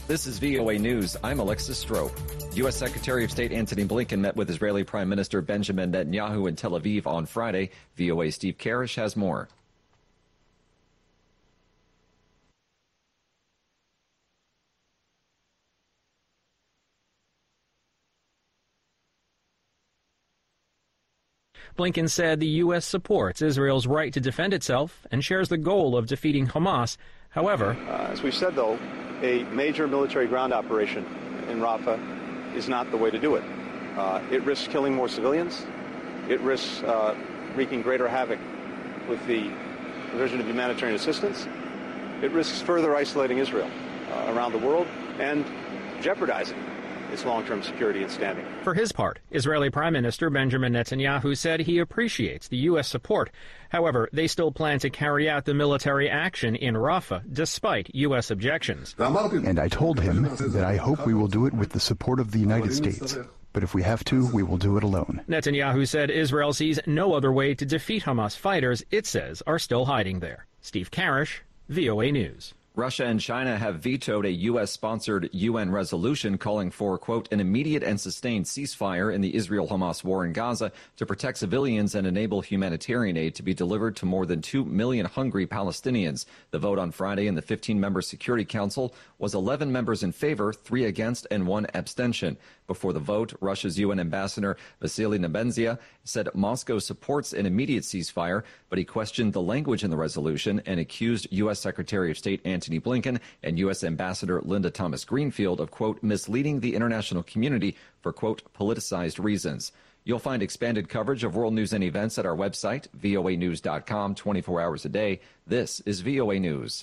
This is VOA News. I'm Alexis Strope. U.S. Secretary of State Antony Blinken met with Israeli Prime Minister Benjamin Netanyahu in Tel Aviv on Friday. VOA's Steve Karish has more. Blinken said the U.S. supports Israel's right to defend itself and shares the goal of defeating Hamas. However, as we've said, though, a major military ground operation in Rafah is not the way to do it. It risks killing more civilians. It risks wreaking greater havoc with the provision of humanitarian assistance. It risks further isolating Israel around the world and jeopardizing its long-term security and standing. For his part, Israeli Prime Minister Benjamin Netanyahu said he appreciates the U.S. support. However, they still plan to carry out the military action in Rafah, despite U.S. objections. And I told him that I hope we will do it with the support of the United States. But if we have to, we will do it alone. Netanyahu said Israel sees no other way to defeat Hamas fighters it says are still hiding there. Steve Karish, VOA News. Russia and China have vetoed a U.S.-sponsored UN resolution calling for, quote, an immediate and sustained ceasefire in the Israel-Hamas war in Gaza to protect civilians and enable humanitarian aid to be delivered to more than 2 million hungry Palestinians. The vote on Friday in the 15-member Security Council was 11 members in favor, 3 against, and 1 abstention. Before the vote, Russia's UN ambassador Vasily Nebenzia said Moscow supports an immediate ceasefire, but he questioned the language in the resolution and accused U.S. Secretary of State Antony Blinken and U.S. Ambassador Linda Thomas-Greenfield of, quote, misleading the international community for, quote, politicized reasons. You'll find expanded coverage of world news and events at our website, voanews.com, 24 hours a day. This is VOA News.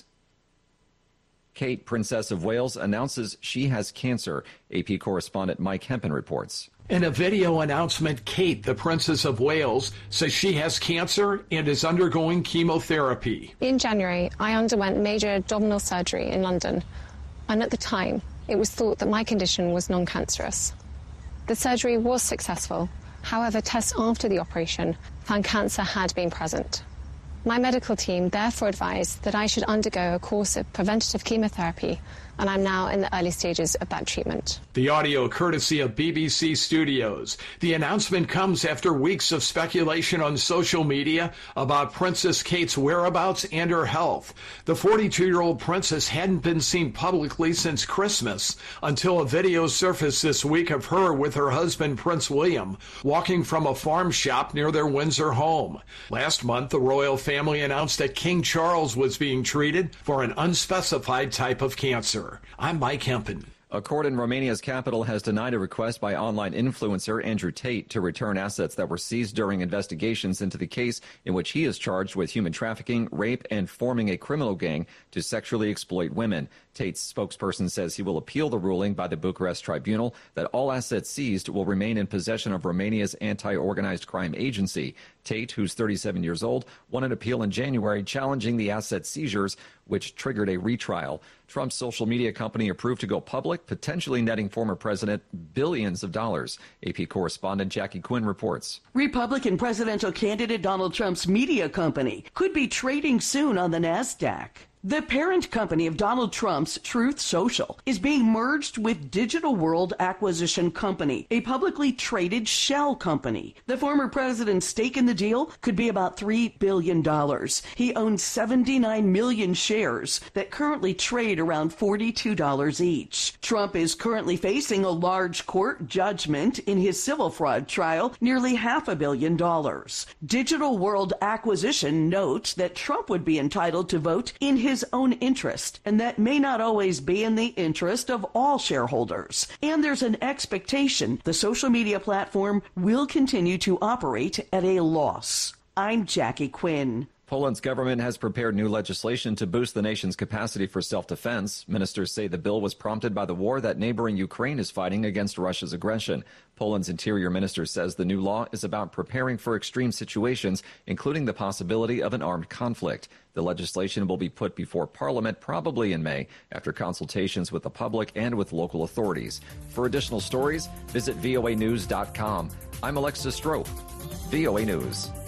Kate, Princess of Wales, announces she has cancer. AP correspondent Mike Hempen reports. In a video announcement, Kate, the Princess of Wales, says she has cancer and is undergoing chemotherapy. In January, I underwent major abdominal surgery in London, and at the time, it was thought that my condition was non-cancerous. The surgery was successful. However, tests after the operation found cancer had been present. My medical team therefore advised that I should undergo a course of preventative chemotherapy, and I'm now in the early stages of that treatment. The audio courtesy of BBC Studios. The announcement comes after weeks of speculation on social media about Princess Kate's whereabouts and her health. The 42-year-old princess hadn't been seen publicly since Christmas until a video surfaced this week of her with her husband, Prince William, walking from a farm shop near their Windsor home. Last month, the royal family announced that King Charles was being treated for an unspecified type of cancer. I'm Mike Hempen. A court in Romania's capital has denied a request by online influencer Andrew Tate to return assets that were seized during investigations into the case in which he is charged with human trafficking, rape, and forming a criminal gang to sexually exploit women. Tate's spokesperson says he will appeal the ruling by the Bucharest tribunal that all assets seized will remain in possession of Romania's anti-organized crime agency. Tate, who's 37 years old, won an appeal in January challenging the asset seizures, which triggered a retrial. Trump's social media company approved to go public, potentially netting former president billions of dollars. AP correspondent Jackie Quinn reports. Republican presidential candidate Donald Trump's media company could be trading soon on the NASDAQ. The parent company of Donald Trump's Truth Social is being merged with Digital World Acquisition Company, a publicly traded shell company. The former president's stake in the deal could be about $3 billion. He owns 79 million shares that currently trade around $42 each. Trump is currently facing a large court judgment in his civil fraud trial, nearly $500 million. Digital World Acquisition notes that Trump would be entitled to vote in his own interest, and that may not always be in the interest of all shareholders. And there's an expectation the social media platform will continue to operate at a loss. I'm Jackie Quinn. Poland's government has prepared new legislation to boost the nation's capacity for self-defense. Ministers say the bill was prompted by the war that neighboring Ukraine is fighting against Russia's aggression. Poland's interior minister says the new law is about preparing for extreme situations, including the possibility of an armed conflict. The legislation will be put before Parliament probably in May after consultations with the public and with local authorities. For additional stories, visit voanews.com. I'm Alexis Strope, VOA News.